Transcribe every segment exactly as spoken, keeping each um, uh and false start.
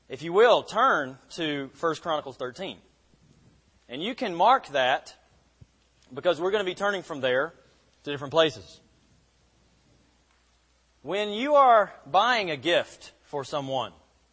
if you will, turn to First Chronicles thirteen. And you can mark that because we're going to be turning from there to different places. When you are buying a gift for someone,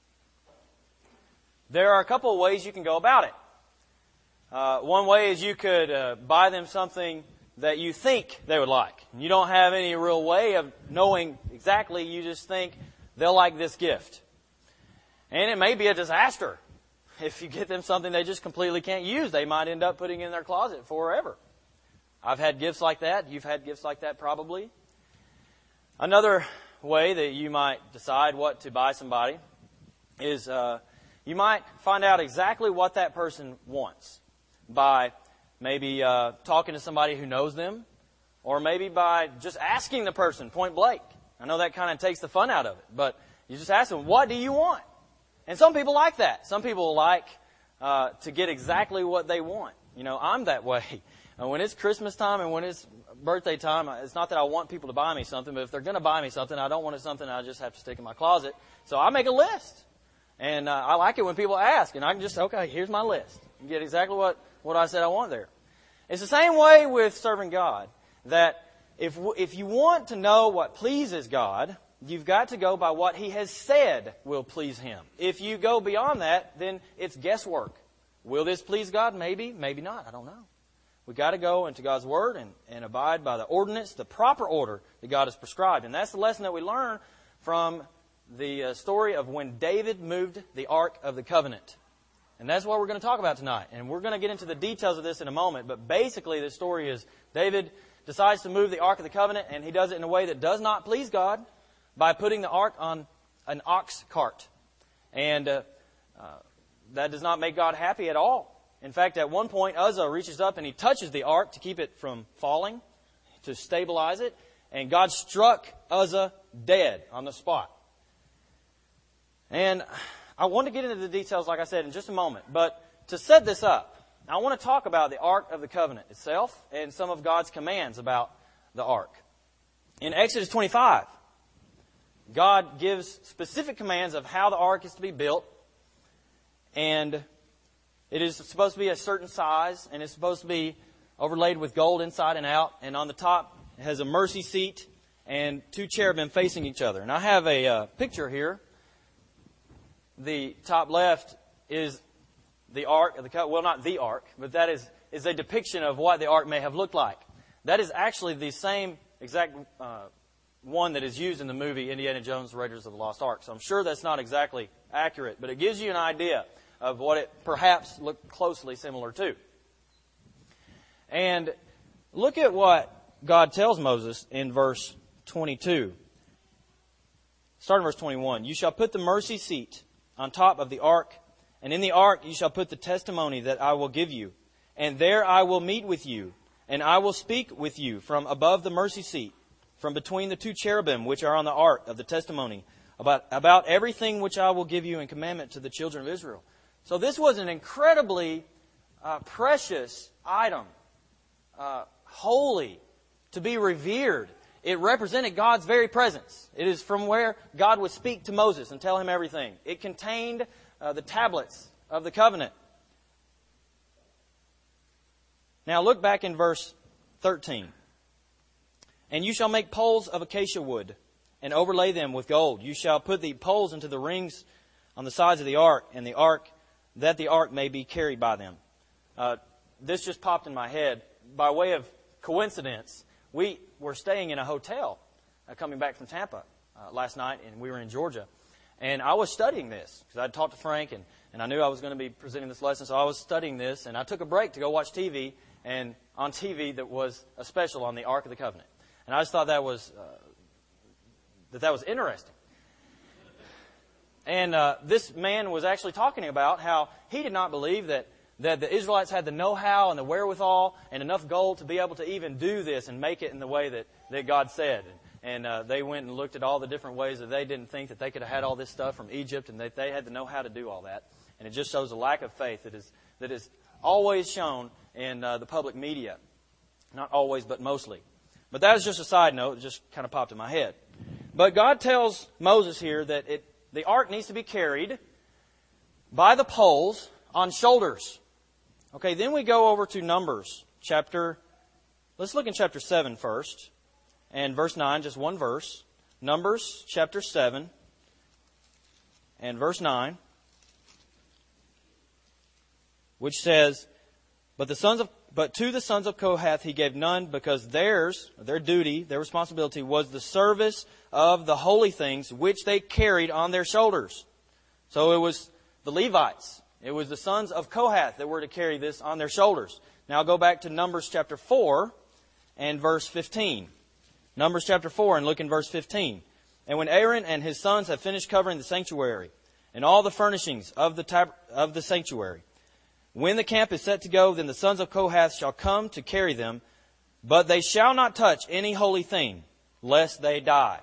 there are a couple of ways you can go about it. Uh, one way is you could uh, buy them something that you think they would like. You don't have any real way of knowing exactly. You just think they'll like this gift. And it may be a disaster. If you get them something they just completely can't use, they might end up putting it in their closet forever. I've had gifts like that. You've had gifts like that probably. Another way that you might decide what to buy somebody is uh, you might find out exactly what that person wants by maybe uh, talking to somebody who knows them, or maybe by just asking the person point blank. I know that kind of takes the fun out of it, but you just ask them, what do you want? And some people like that. Some people like uh, to get exactly what they want. You know, I'm that way. Uh, when it's Christmas time and when it's birthday time, it's not that I want people to buy me something, but if they're going to buy me something, I don't want it something I just have to stick in my closet. So I make a list. And uh, I like it when people ask, and I can just, okay, here's my list. You get exactly what, what I said I want there. It's the same way with serving God, that if if you want to know what pleases God, you've got to go by what He has said will please Him. If you go beyond that, then it's guesswork. Will this please God? Maybe, maybe not. I don't know. We've got to go into God's Word and, and abide by the ordinance, the proper order that God has prescribed. And that's the lesson that we learn from the uh, story of when David moved the Ark of the Covenant. And that's what we're going to talk about tonight. And we're going to get into the details of this in a moment. But basically, the story is David decides to move the Ark of the Covenant, and he does it in a way that does not please God by putting the Ark on an ox cart. And uh, uh, that does not make God happy at all. In fact, at one point, Uzzah reaches up and he touches the Ark to keep it from falling, to stabilize it. And God struck Uzzah dead on the spot. And I want to get into the details, like I said, in just a moment. But to set this up, I want to talk about the Ark of the Covenant itself and some of God's commands about the Ark. In Exodus twenty-five, God gives specific commands of how the Ark is to be built. And it is supposed to be a certain size, and it's supposed to be overlaid with gold inside and out. And on the top, it has a mercy seat and two cherubim facing each other. And I have a uh, picture here. The top left is the Ark of the Covenant. Well, not the Ark, but that is, is a depiction of what the Ark may have looked like. That is actually the same exact uh, one that is used in the movie Indiana Jones, Raiders of the Lost Ark. So I'm sure that's not exactly accurate, but it gives you an idea of what it perhaps looked closely similar to. And look at what God tells Moses in verse twenty-two. Starting verse twenty-one. You shall put the mercy seat on top of the ark, and in the ark you shall put the testimony that I will give you. And there I will meet with you, and I will speak with you from above the mercy seat, from between the two cherubim which are on the ark of the testimony, about, about everything which I will give you in commandment to the children of Israel. So this was an incredibly uh, precious item, uh, holy, to be revered. It represented God's very presence. It is from where God would speak to Moses and tell him everything. It contained uh, the tablets of the covenant. Now look back in verse thirteen. And you shall make poles of acacia wood and overlay them with gold. You shall put the poles into the rings on the sides of the ark, and the ark, that the ark may be carried by them. Uh, this just popped in my head by way of coincidence. We were staying in a hotel uh, coming back from Tampa uh, last night, and we were in Georgia. And I was studying this because I'd talked to Frank, and, and I knew I was going to be presenting this lesson, so I was studying this. And I took a break to go watch T V, and on T V there was a special on the Ark of the Covenant. And I just thought that was uh, that that was interesting. And uh, this man was actually talking about how he did not believe that that the Israelites had the know-how and the wherewithal and enough gold to be able to even do this and make it in the way that, that God said. And uh, they went and looked at all the different ways that they didn't think that they could have had all this stuff from Egypt, and that they had to know how to do all that. And it just shows a lack of faith that is that is always shown in uh, the public media. Not always, but mostly. But that is just a side note. It just kind of popped in my head. But God tells Moses here that it, the ark needs to be carried by the poles on shoulders. Okay, then we go over to Numbers chapter, let's look in chapter seven first, and verse nine, just one verse. Numbers chapter seven and verse nine, which says, But the sons of But to the sons of Kohath he gave none, because theirs, their duty, their responsibility was the service of the holy things which they carried on their shoulders. So it was the Levites. It was the sons of Kohath that were to carry this on their shoulders. Now go back to Numbers chapter four and verse fifteen. Numbers chapter four and look in verse fifteen. And when Aaron and his sons have finished covering the sanctuary and all the furnishings of the tab- of the sanctuary, when the camp is set to go, then the sons of Kohath shall come to carry them, but they shall not touch any holy thing, lest they die.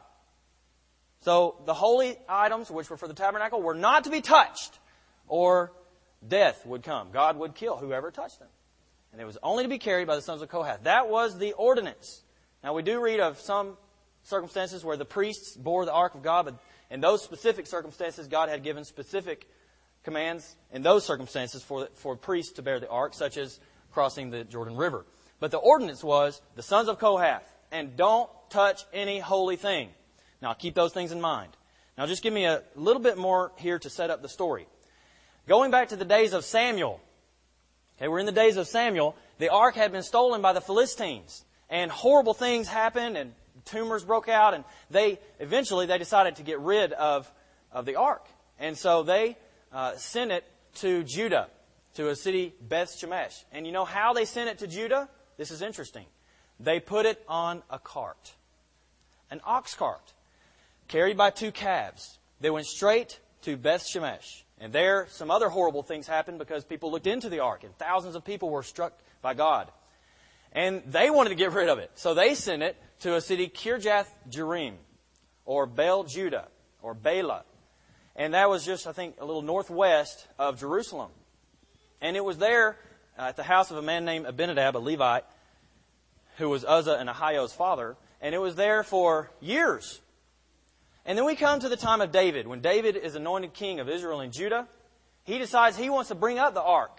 So the holy items, which were for the tabernacle, were not to be touched, or death would come. God would kill whoever touched them. And it was only to be carried by the sons of Kohath. That was the ordinance. Now we do read of some circumstances where the priests bore the ark of God, but in those specific circumstances, God had given specific commands in those circumstances for, for priests to bear the ark, such as crossing the Jordan River. But the ordinance was the sons of Kohath, and don't touch any holy thing. Now keep those things in mind. Now just give me a little bit more here to set up the story. Going back to the days of Samuel. Okay, we're in the days of Samuel. The ark had been stolen by the Philistines, and horrible things happened, and tumors broke out, and they eventually they decided to get rid of, of the ark. And so they uh, sent it to Judah, to a city, Beth Shemesh. And you know how they sent it to Judah? This is interesting. They put it on a cart, an ox cart, carried by two calves. They went straight to Beth Shemesh. And there, some other horrible things happened because people looked into the ark, and thousands of people were struck by God. And they wanted to get rid of it. So they sent it to a city, Kirjath Jearim, or Baal Judah, or Bela. And that was just, I think, a little northwest of Jerusalem. And it was there uh, at the house of a man named Abinadab, a Levite, who was Uzzah and Ahio's father. And it was there for years. And then we come to the time of David. When David is anointed king of Israel and Judah, he decides he wants to bring up the ark.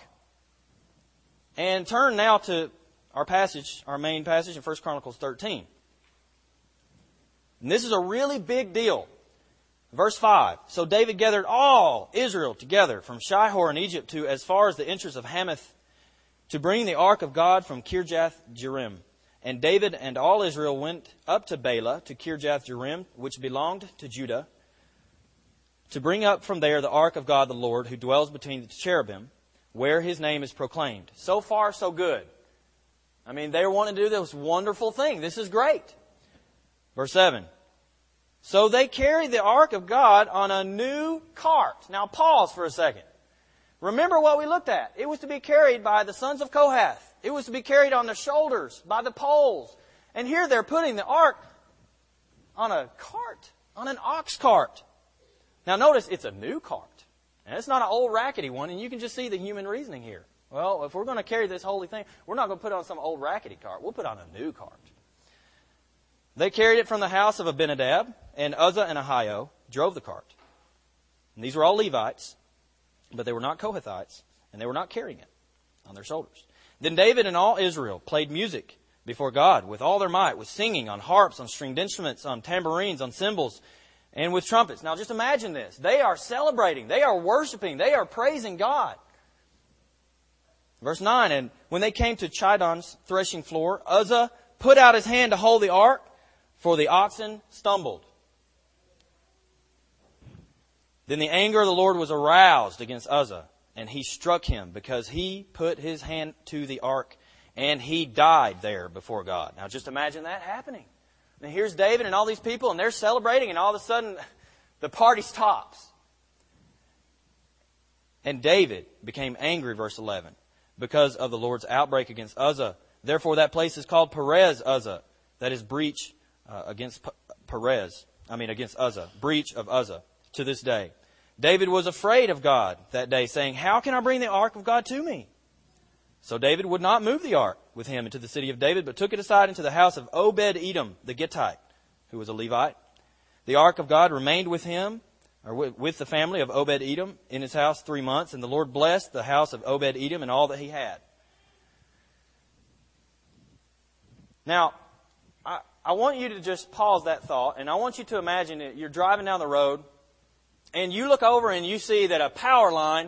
And turn now to our passage, our main passage in First Chronicles thirteen. And this is a really big deal. Verse five. So David gathered all Israel together from Shihor in Egypt to as far as the entrance of Hamath to bring the ark of God from Kirjath Jearim. And David and all Israel went up to Bela, to Kirjath Jearim, which belonged to Judah, to bring up from there the ark of God the Lord, who dwells between the cherubim, where his name is proclaimed. So far, so good. I mean, they wanting to do this wonderful thing. This is great. Verse seven. So they carried the ark of God on a new cart. Now pause for a second. Remember what we looked at. It was to be carried by the sons of Kohath. It was to be carried on their shoulders by the poles. And here they're putting the ark on a cart, on an ox cart. Now notice it's a new cart. And it's not an old rackety one, and you can just see the human reasoning here. Well, if we're going to carry this holy thing, we're not going to put it on some old rackety cart. We'll put it on a new cart. They carried it from the house of Abinadab, and Uzzah and Ahio drove the cart. And these were all Levites, but they were not Kohathites, and they were not carrying it on their shoulders. Then David and all Israel played music before God with all their might, with singing on harps, on stringed instruments, on tambourines, on cymbals, and with trumpets. Now just imagine this. They are celebrating. They are worshiping. They are praising God. Verse nine, and when they came to Chidon's threshing floor, Uzzah put out his hand to hold the ark, for the oxen stumbled. Then the anger of the Lord was aroused against Uzzah, and he struck him because he put his hand to the ark, and he died there before God. Now just imagine that happening. And here's David and all these people, and they're celebrating, and all of a sudden the party stops. And David became angry, verse eleven, because of the Lord's outbreak against Uzzah. Therefore that place is called Perez Uzzah, that is breach uh, against P- Perez, I mean against Uzzah, breach of Uzzah, to this day. David was afraid of God that day, saying, how can I bring the ark of God to me? So David would not move the ark with him into the city of David, but took it aside into the house of Obed-Edom, the Gittite, who was a Levite. The ark of God remained with him or with, with the family of Obed-Edom in his house three months, and the Lord blessed the house of Obed-Edom and all that he had. Now, I, I want you to just pause that thought, and I want you to imagine that you're driving down the road, and you look over and you see that a power line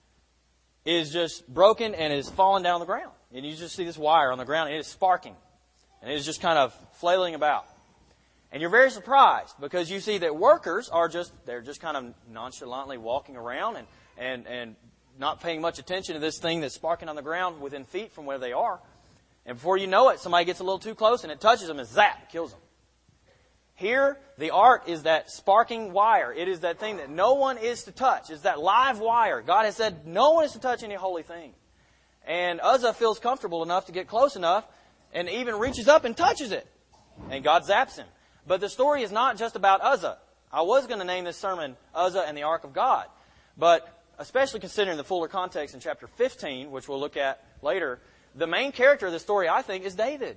is just broken and is falling down on the ground. And you just see this wire on the ground, and it is sparking. And it is just kind of flailing about. And you're very surprised because you see that workers are just, they're just kind of nonchalantly walking around and, and, and not paying much attention to this thing that's sparking on the ground within feet from where they are. And before you know it, somebody gets a little too close and it touches them and zap, kills them. Here, the ark is that sparking wire. It is that thing that no one is to touch. It's that live wire. God has said no one is to touch any holy thing. And Uzzah feels comfortable enough to get close enough and even reaches up and touches it. And God zaps him. But the story is not just about Uzzah. I was going to name this sermon Uzzah and the Ark of God. But especially considering the fuller context in chapter fifteen, which we'll look at later, the main character of the story, I think, is David.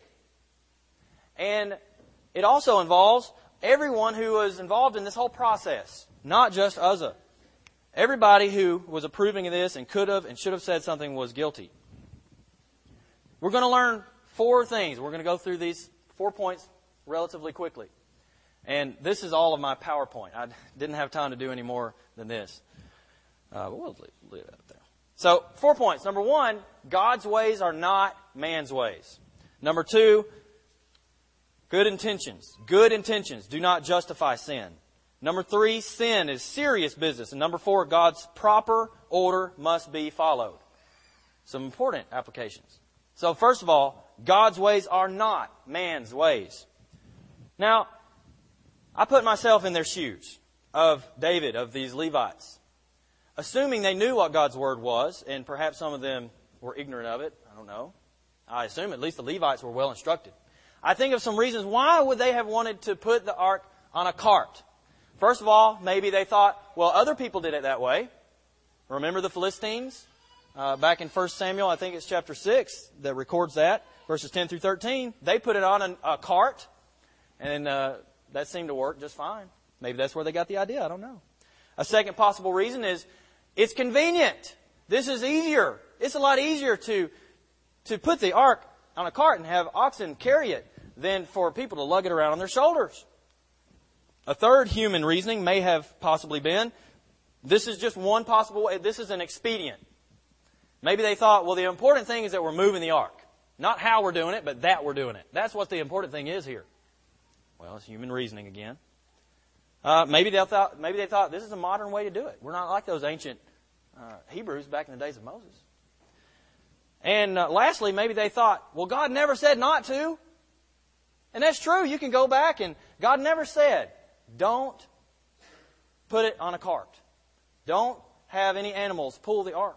And it also involves everyone who was involved in this whole process, not just Uzzah. Everybody who was approving of this and could have and should have said something was guilty. We're going to learn four things. We're going to go through these four points relatively quickly. And this is all of my PowerPoint. I didn't have time to do any more than this. Uh, but we'll leave it up there. So, four points. Number one, God's ways are not man's ways. Number two, good intentions. Good intentions do not justify sin. Number three, sin is serious business. And number four, God's proper order must be followed. Some important applications. So, first of all, God's ways are not man's ways. Now, I put myself in their shoes of David, of these Levites. Assuming they knew what God's Word was, and perhaps some of them were ignorant of it. I don't know. I assume at least the Levites were well instructed. I think of some reasons why would they have wanted to put the ark on a cart. First of all, maybe they thought, well, other people did it that way. Remember the Philistines? Uh, back in First Samuel, I think it's chapter six, that records that. Verses ten through thirteen. They put it on a, a cart. And uh, that seemed to work just fine. Maybe that's where they got the idea. I don't know. A second possible reason is it's convenient. This is easier. It's a lot easier to to put the ark on a cart and have oxen carry it than for people to lug it around on their shoulders. A third human reasoning may have possibly been, this is just one possible way. This is an expedient. Maybe they thought, well, the important thing is that we're moving the ark. Not how we're doing it, but that we're doing it. That's what the important thing is here. Well, it's human reasoning again. Uh, maybe they thought maybe they thought this is a modern way to do it. We're not like those ancient uh, Hebrews back in the days of Moses. And uh, lastly, maybe they thought, well, God never said not to. And that's true. You can go back and God never said, don't put it on a cart. Don't have any animals pull the ark.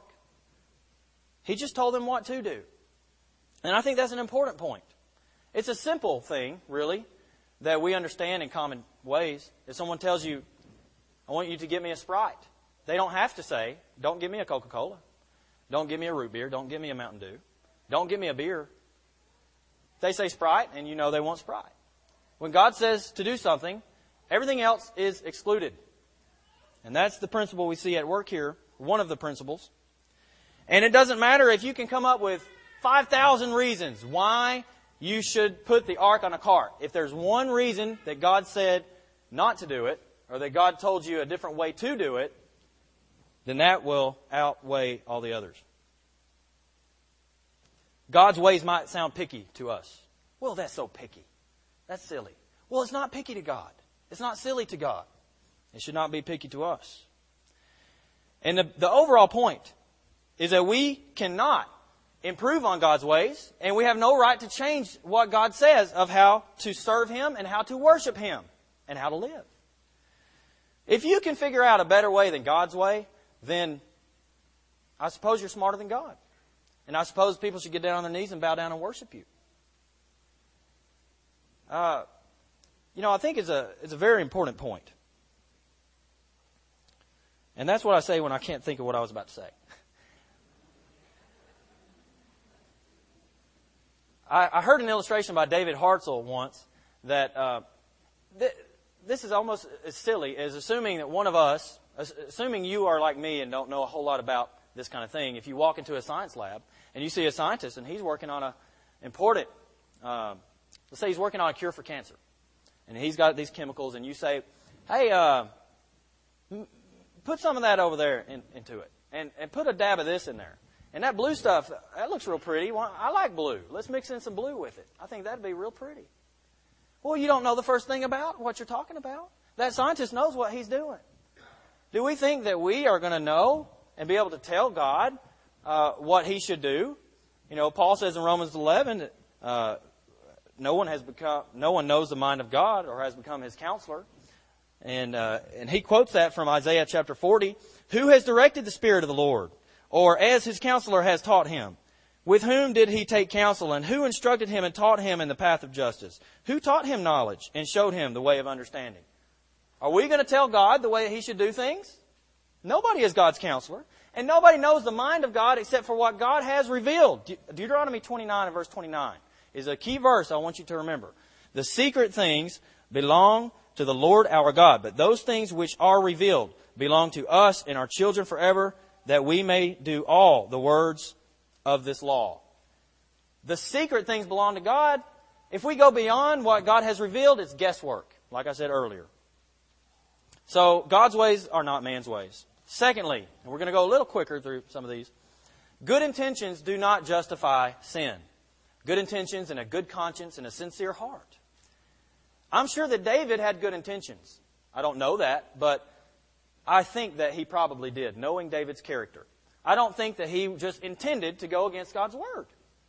He just told them what to do. And I think that's an important point. It's a simple thing, really, that we understand in common ways. If someone tells you, I want you to get me a Sprite, they don't have to say, don't give me a Coca-Cola. Don't give me a root beer. Don't give me a Mountain Dew. Don't give me a beer. They say Sprite, and you know they want Sprite. When God says to do something, everything else is excluded. And that's the principle we see at work here, one of the principles. And it doesn't matter if you can come up with five thousand reasons why you should put the ark on a cart. If there's one reason that God said not to do it, or that God told you a different way to do it, then that will outweigh all the others. God's ways might sound picky to us. Well, that's so picky. That's silly. Well, it's not picky to God. It's not silly to God. It should not be picky to us. And the, the overall point is that we cannot improve on God's ways, and we have no right to change what God says of how to serve Him and how to worship Him and how to live. If you can figure out a better way than God's way, then I suppose you're smarter than God. And I suppose people should get down on their knees and bow down and worship you. Uh, you know, I think it's a, it's a very important point. And that's what I say when I can't think of what I was about to say. I, I heard an illustration by David Hartzell once that uh, th- this is almost as silly as assuming that one of us, assuming you are like me and don't know a whole lot about this kind of thing, if you walk into a science lab and you see a scientist and he's working on a important, uh, let's say he's working on a cure for cancer, and he's got these chemicals, and you say, hey, uh, put some of that over there in, into it, and, and put a dab of this in there. And that blue stuff, that looks real pretty. Well, I like blue. Let's mix in some blue with it. I think that'd be real pretty. Well, you don't know the first thing about what you're talking about. That scientist knows what he's doing. Do we think that we are going to know and be able to tell God uh, what He should do? You know, Paul says in Romans eleven that uh, no one has become, no one knows the mind of God or has become His counselor. And uh, and he quotes that from Isaiah chapter forty. Who has directed the Spirit of the Lord? Or as His counselor has taught Him? With whom did He take counsel? And who instructed Him and taught Him in the path of justice? Who taught Him knowledge and showed Him the way of understanding? Are we going to tell God the way He should do things? Nobody is God's counselor. And nobody knows the mind of God except for what God has revealed. De- Deuteronomy twenty-nine and verse twenty-nine is a key verse I want you to remember. The secret things belong to the Lord our God, but those things which are revealed belong to us and our children forever, that we may do all the words of this law. The secret things belong to God. If we go beyond what God has revealed, it's guesswork, like I said earlier. So God's ways are not man's ways. Secondly, and we're going to go a little quicker through some of these, good intentions do not justify sin. Good intentions and a good conscience and a sincere heart. I'm sure that David had good intentions. I don't know that, but I think that he probably did, knowing David's character. I don't think that he just intended to go against God's Word.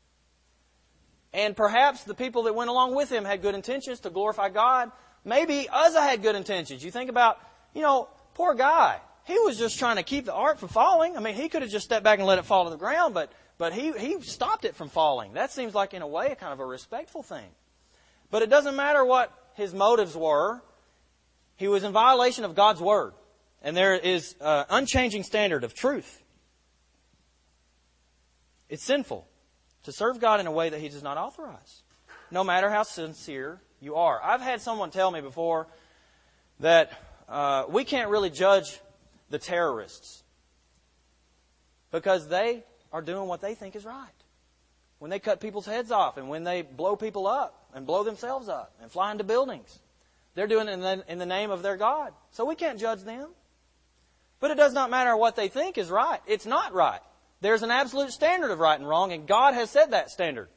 And perhaps the people that went along with him had good intentions to glorify God. Maybe Uzzah had good intentions. You think about, you know, poor guy. He was just trying to keep the ark from falling. I mean, he could have just stepped back and let it fall to the ground, but but he, he stopped it from falling. That seems like, in a way, kind of a respectful thing. But it doesn't matter what his motives were. He was in violation of God's Word. And there is an unchanging standard of truth. It's sinful to serve God in a way that He does not authorize, no matter how sincere you are. I've had someone tell me before that uh, we can't really judge the terrorists because they are doing what they think is right. When they cut people's heads off and when they blow people up and blow themselves up and fly into buildings, they're doing it in the, in the name of their God. So we can't judge them. But it does not matter what they think is right. It's not right. There's an absolute standard of right and wrong, and God has set that standard.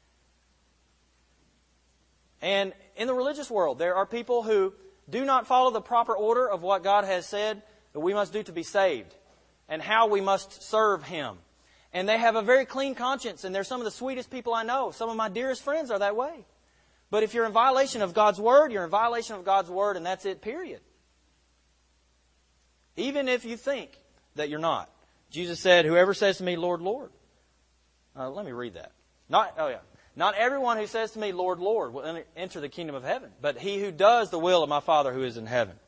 And in the religious world, there are people who do not follow the proper order of what God has said that we must do to be saved and how we must serve Him. And they have a very clean conscience, and they're some of the sweetest people I know. Some of my dearest friends are that way. But if you're in violation of God's Word, you're in violation of God's Word, and that's it, period. Even if you think that you're not. Jesus said, whoever says to me, Lord, Lord. Uh, let me read that. Not, oh yeah. Not everyone who says to me, Lord, Lord, will enter the kingdom of heaven, but he who does the will of my Father who is in heaven.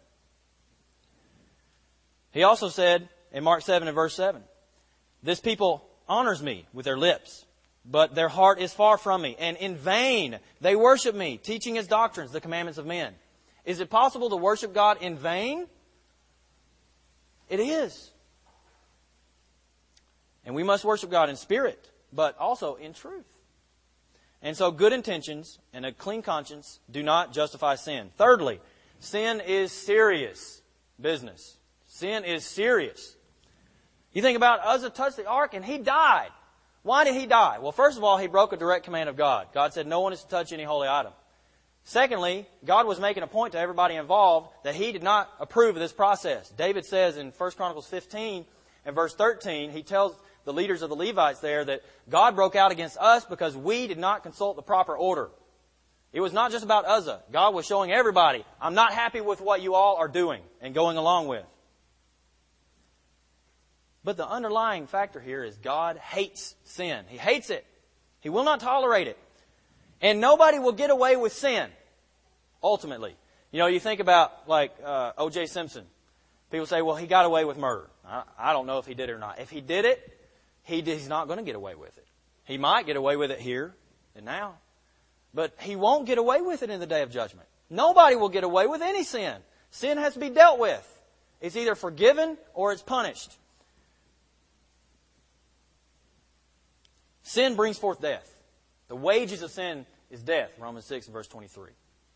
He also said in Mark seven and verse seven, this people honors me with their lips, but their heart is far from me, and in vain they worship me, teaching as doctrines the commandments of men. Is it possible to worship God in vain? It is. And we must worship God in spirit, but also in truth. And so good intentions and a clean conscience do not justify sin. Thirdly, sin is serious business. Sin is serious. You think about Uzzah touched the ark and he died. Why did he die? Well, first of all, he broke a direct command of God. God said no one is to touch any holy item. Secondly, God was making a point to everybody involved that He did not approve of this process. David says in First Chronicles fifteen and verse thirteen, he tells the leaders of the Levites there that God broke out against us because we did not consult the proper order. It was not just about Uzzah. God was showing everybody, I'm not happy with what you all are doing and going along with. But the underlying factor here is God hates sin. He hates it. He will not tolerate it. And nobody will get away with sin, ultimately. You know, you think about, like, uh, O J Simpson. People say, well, he got away with murder. I, I don't know if he did it or not. If he did it, he, he's not going to get away with it. He might get away with it here and now. But he won't get away with it in the day of judgment. Nobody will get away with any sin. Sin has to be dealt with. It's either forgiven or it's punished. Sin brings forth death. The wages of sin is death, Romans six and verse twenty-three.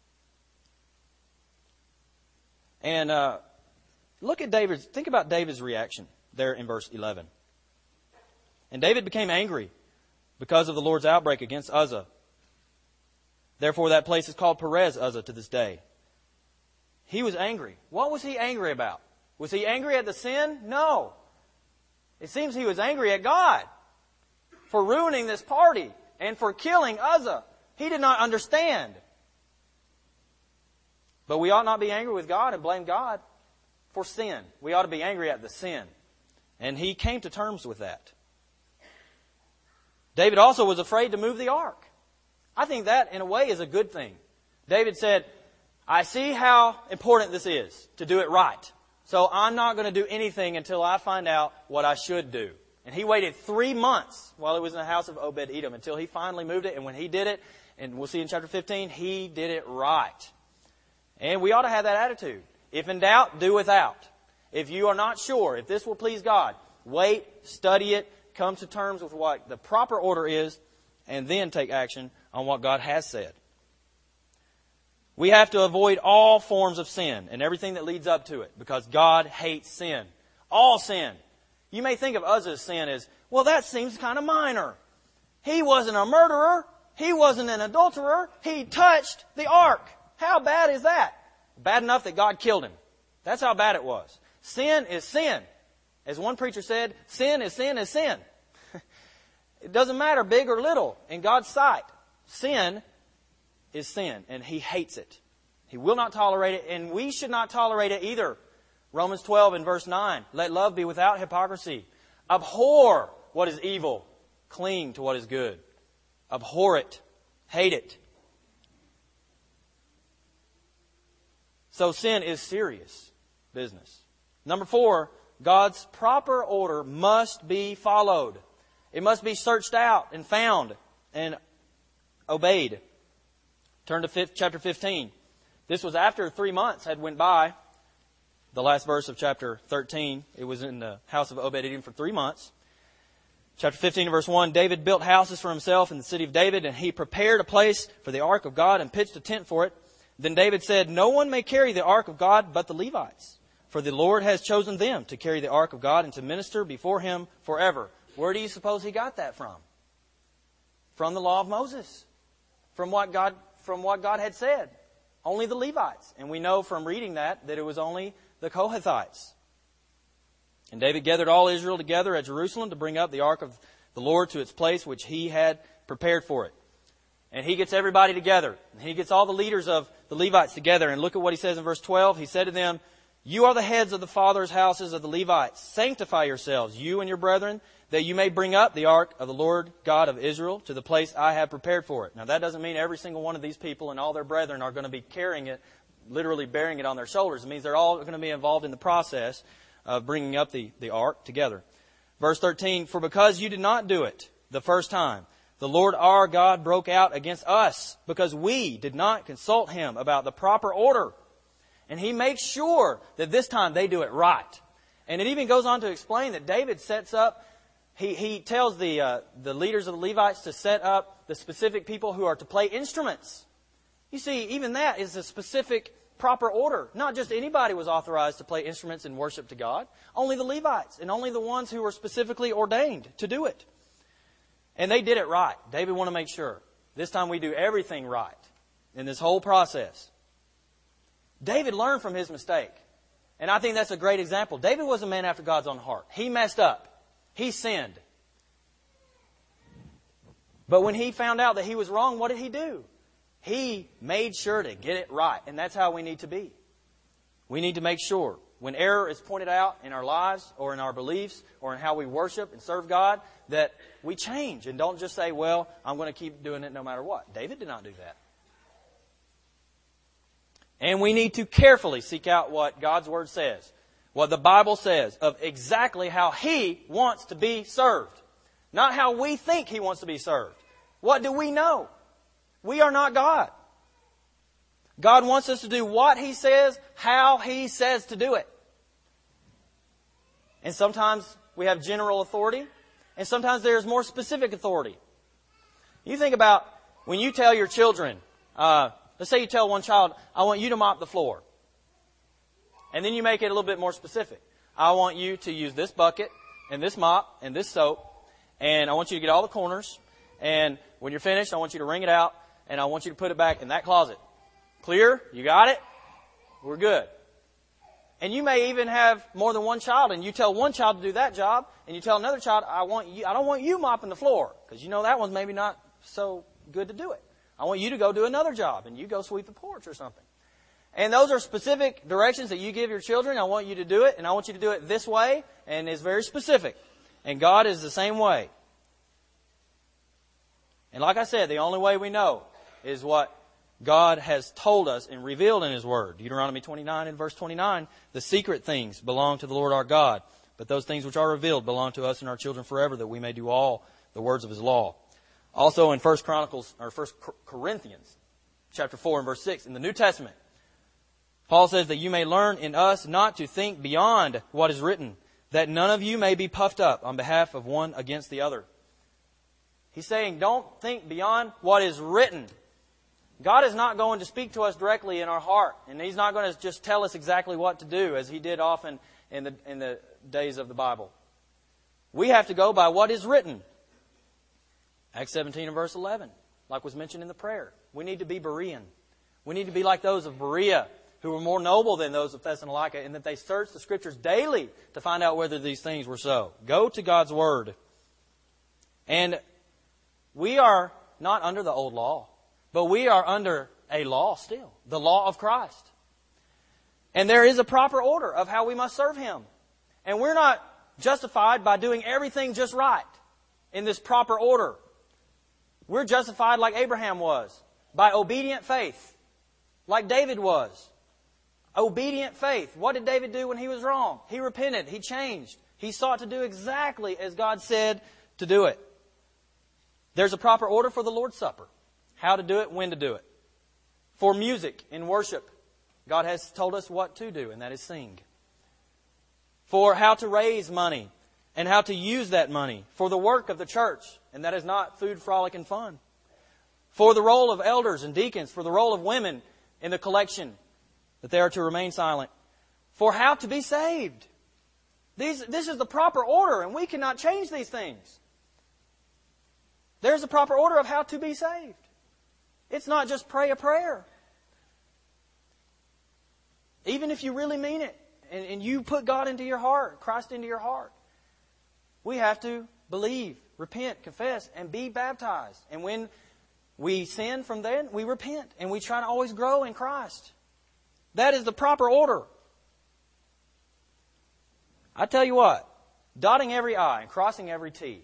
And uh, look at David's, think about David's reaction there in verse eleven. And David became angry because of the Lord's outbreak against Uzzah. Therefore that place is called Perez Uzzah to this day. He was angry. What was he angry about? Was he angry at the sin? No. It seems he was angry at God for ruining this party and for killing Uzzah. He did not understand. But we ought not be angry with God and blame God for sin. We ought to be angry at the sin. And he came to terms with that. David also was afraid to move the ark. I think that, in a way, is a good thing. David said, I see how important this is to do it right. So I'm not going to do anything until I find out what I should do. And he waited three months while it was in the house of Obed-Edom until he finally moved it. And when he did it, and we'll see in chapter fifteen, he did it right. And we ought to have that attitude. If in doubt, do without. If you are not sure if this will please God, wait, study it, come to terms with what the proper order is, and then take action on what God has said. We have to avoid all forms of sin and everything that leads up to it because God hates sin. All sin. You may think of Uzzah's sin as, well, that seems kind of minor. He wasn't a murderer. He wasn't an adulterer. He touched the ark. How bad is that? Bad enough that God killed him. That's how bad it was. Sin is sin. As one preacher said, sin is sin is sin. It doesn't matter big or little in God's sight. Sin is sin, and He hates it. He will not tolerate it, and we should not tolerate it either. Romans twelve and verse nine, let love be without hypocrisy. Abhor what is evil. Cling to what is good. Abhor it. Hate it. So sin is serious business. Number four, God's proper order must be followed. It must be searched out and found and obeyed. Turn to fifth, chapter fifteen. This was after three months had went by. The last verse of chapter thirteen. It was in the house of Obed-Edom for three months. Chapter fifteen, verse one. David built houses for himself in the city of David, and he prepared a place for the ark of God and pitched a tent for it. Then David said, no one may carry the ark of God but the Levites, for the Lord has chosen them to carry the ark of God and to minister before Him forever. Where do you suppose he got that from? From the law of Moses. From what God, from what God had said. Only the Levites. And we know from reading that, that it was only the Kohathites. And David gathered all Israel together at Jerusalem to bring up the ark of the Lord to its place which he had prepared for it. And he gets everybody together. And he gets all the leaders of the Levites together. And look at what he says in verse twelve. He said to them, you are the heads of the fathers' houses of the Levites. Sanctify yourselves, you and your brethren, that you may bring up the ark of the Lord God of Israel to the place I have prepared for it. Now that doesn't mean every single one of these people and all their brethren are going to be carrying it, literally bearing it on their shoulders. It means they're all going to be involved in the process of bringing up the, the ark together. Verse thirteen, for because you did not do it the first time, the Lord our God broke out against us because we did not consult Him about the proper order. And He makes sure that this time they do it right. And it even goes on to explain that David sets up, he, he tells the, uh, the leaders of the Levites to set up the specific people who are to play instruments. You see, even that is a specific proper order. Not just anybody was authorized to play instruments in worship to God. Only the Levites and only the ones who were specifically ordained to do it. And they did it right. David wanted to make sure. This time we do everything right in this whole process. David learned from his mistake. And I think that's a great example. David was a man after God's own heart. He messed up. He sinned. But when he found out that he was wrong, what did he do? He made sure to get it right. And that's how we need to be. We need to make sure when error is pointed out in our lives or in our beliefs or in how we worship and serve God, that we change and don't just say, well, I'm going to keep doing it no matter what. David did not do that. And we need to carefully seek out what God's Word says, what the Bible says of exactly how He wants to be served. Not how we think He wants to be served. What do we know? We are not God. God wants us to do what He says, how He says to do it. And sometimes we have general authority, and sometimes there's more specific authority. You think about when you tell your children, uh, let's say you tell one child, I want you to mop the floor. And then you make it a little bit more specific. I want you to use this bucket and this mop and this soap, and I want you to get all the corners, and when you're finished, I want you to wring it out, and I want you to put it back in that closet. Clear? You got it? We're good. And you may even have more than one child, and you tell one child to do that job, and you tell another child, I want you, I don't want you mopping the floor, because you know that one's maybe not so good to do it. I want you to go do another job, and you go sweep the porch or something. And those are specific directions that you give your children. I want you to do it, and I want you to do it this way, and it's very specific. And God is the same way. And like I said, the only way we know is what God has told us and revealed in His Word. Deuteronomy twenty-nine and verse twenty-nine, the secret things belong to the Lord our God, but those things which are revealed belong to us and our children forever, that we may do all the words of His law. Also in First Chronicles, or First Corinthians, chapter four and verse six, in the New Testament, Paul says that you may learn in us not to think beyond what is written, that none of you may be puffed up on behalf of one against the other. He's saying, don't think beyond what is written. God is not going to speak to us directly in our heart, and He's not going to just tell us exactly what to do, as He did often in the in the days of the Bible. We have to go by what is written. Acts seventeen and verse eleven, like was mentioned in the prayer. We need to be Berean. We need to be like those of Berea, who were more noble than those of Thessalonica, in that they searched the Scriptures daily to find out whether these things were so. Go to God's Word. And we are not under the old law, but we are under a law still, the law of Christ. And there is a proper order of how we must serve Him. And we're not justified by doing everything just right in this proper order. We're justified like Abraham was, by obedient faith, like David was. Obedient faith. What did David do when he was wrong? He repented. He changed. He sought to do exactly as God said to do it. There's a proper order for the Lord's Supper. How to do it, when to do it. For music in worship, God has told us what to do, and that is sing. For how to raise money and how to use that money for the work of the church, and that is not food, frolic, and fun. For the role of elders and deacons, for the role of women in the collection, that they are to remain silent. For how to be saved. These, this is the proper order, and we cannot change these things. There's a proper order of how to be saved. It's not just pray a prayer. Even if you really mean it, and, and you put God into your heart, Christ into your heart, we have to believe, repent, confess, and be baptized. And when we sin from then, we repent, and we try to always grow in Christ. That is the proper order. I tell you what, dotting every I and crossing every T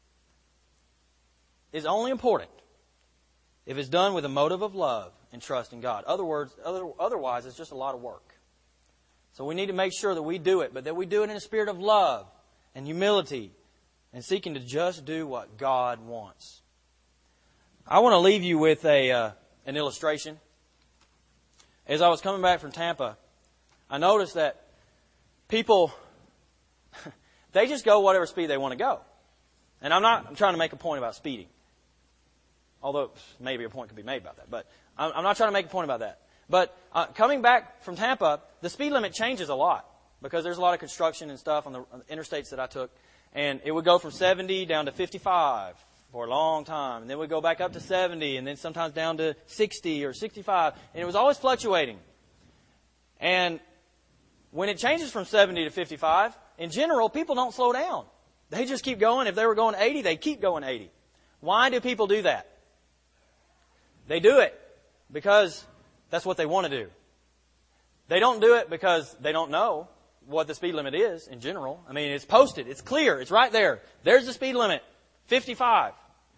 is only important if it's done with a motive of love and trust in God. Other words, other, otherwise, it's just a lot of work. So we need to make sure that we do it, but that we do it in a spirit of love and humility and seeking to just do what God wants. I want to leave you with a uh, an illustration. As I was coming back from Tampa, I noticed that people, they just go whatever speed they want to go. And I'm not I'm trying to make a point about speeding. Although maybe a point could be made about that. But I'm not trying to make a point about that. But uh, coming back from Tampa, the speed limit changes a lot. Because there's a lot of construction and stuff on the, on the interstates that I took. And it would go from seventy down to fifty-five for a long time. And then we'd go back up to seventy. And then sometimes down to sixty or sixty-five. And it was always fluctuating. And when it changes from seventy to fifty-five, in general, people don't slow down. They just keep going. If they were going eighty, they keep going eighty. Why do people do that? They do it because that's what they want to do. They don't do it because they don't know what the speed limit is in general. I mean, it's posted. It's clear. It's right there. There's the speed limit. fifty-five.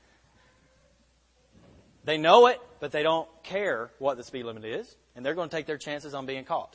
They know it, but they don't care what the speed limit is. And they're going to take their chances on being caught.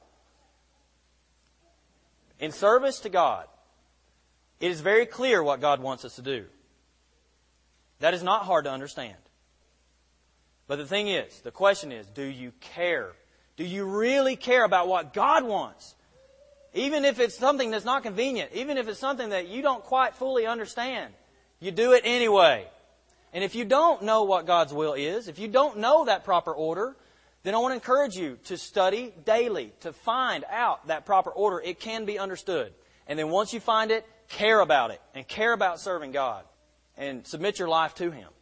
In service to God, it is very clear what God wants us to do. That is not hard to understand. But the thing is, the question is, do you care? Do you really care about what God wants? Even if it's something that's not convenient, even if it's something that you don't quite fully understand, you do it anyway. And if you don't know what God's will is, if you don't know that proper order, then I want to encourage you to study daily, to find out that proper order. It can be understood. And then once you find it, care about it, and care about serving God, and submit your life to Him.